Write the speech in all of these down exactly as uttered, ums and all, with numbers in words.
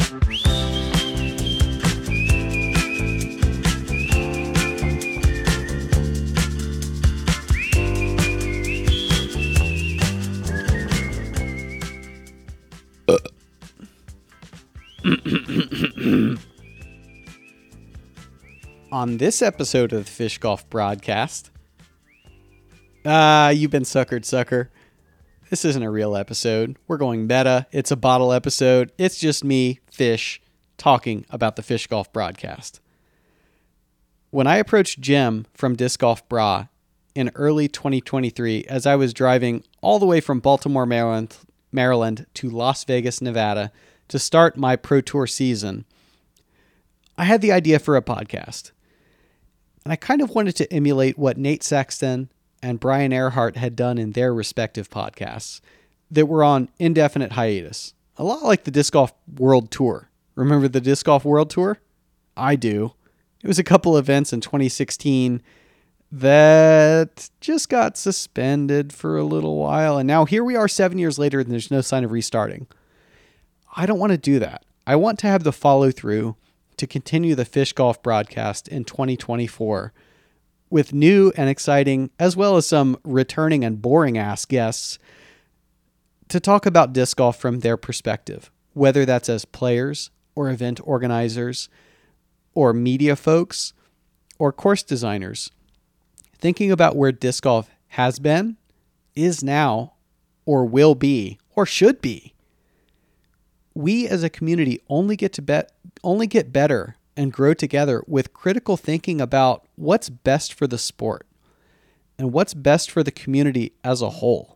On this episode of the Fish Golf Broadcast, ah, uh, you've been suckered, sucker. This isn't a real episode. We're going meta. It's a bottle episode. It's just me, Fish, talking about the Fish Golf Broadcast. When I approached Jim from Disc Golf Bra in early twenty twenty-three, as I was driving all the way from Baltimore, Maryland, Maryland to Las Vegas, Nevada, to start my Pro Tour season, I had the idea for a podcast. And I kind of wanted to emulate what Nate Sexton and Brian Earhart had done in their respective podcasts that were on indefinite hiatus. A lot like the Disc Golf World Tour. Remember the Disc Golf World Tour? I do. It was a couple events in twenty sixteen that just got suspended for a little while. And now here we are seven years later and there's no sign of restarting. I don't want to do that. I want to have the follow through to continue the Fish Golf Broadcast in twenty twenty-four with new and exciting, as well as some returning and boring ass guests to talk about disc golf from their perspective, whether that's as players or event organizers or media folks or course designers, thinking about where disc golf has been, is now, or will be, or should be. We as a community only get to bet, only get better and grow together with critical thinking about what's best for the sport and what's best for the community as a whole.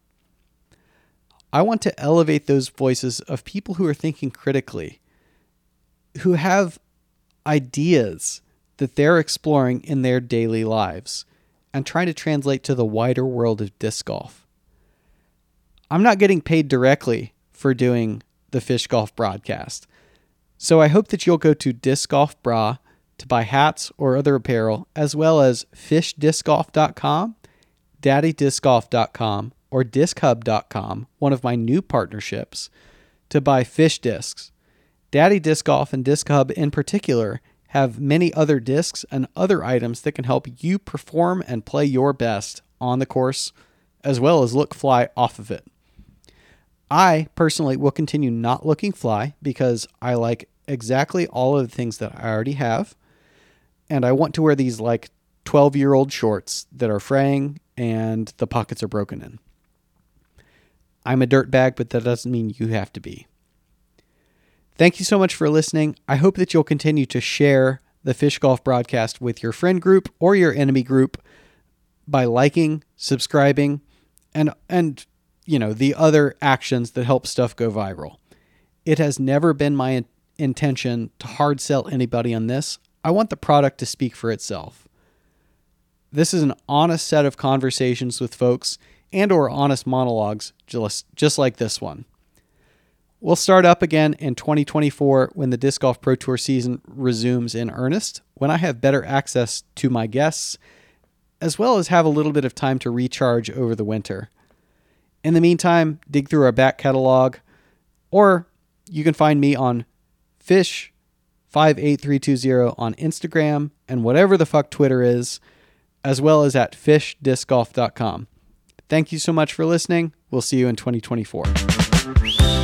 I want to elevate those voices of people who are thinking critically, who have ideas that they're exploring in their daily lives and trying to translate to the wider world of disc golf. I'm not getting paid directly for doing the Fish Golf Broadcast. So I hope that you'll go to Disc Golf Bra to buy hats or other apparel, as well as fish disc golf dot com, daddy disc golf dot com, or disc hub dot com, one of my new partnerships, to buy fish discs. Daddy Disc Golf and Disc Hub in particular have many other discs and other items that can help you perform and play your best on the course, as well as look fly off of it. I personally will continue not looking fly because I like exactly all of the things that I already have. And I want to wear these like twelve year old shorts that are fraying and the pockets are broken in. I'm a dirtbag, but that doesn't mean you have to be. Thank you so much for listening. I hope that you'll continue to share the Fish Golf Broadcast with your friend group or your enemy group by liking, subscribing, and, and, you know, the other actions that help stuff go viral. It has never been my in- intention to hard sell anybody on this. I want the product to speak for itself. This is an honest set of conversations with folks and or honest monologues, just, just like this one. We'll start up again in twenty twenty-four when the Disc Golf Pro Tour season resumes in earnest, when I have better access to my guests, as well as have a little bit of time to recharge over the winter. In the meantime, dig through our back catalog, or you can find me on fish five eight three two zero on Instagram and whatever the fuck Twitter is, as well as at fish disc golf dot com. Thank you so much for listening. We'll see you in twenty twenty-four.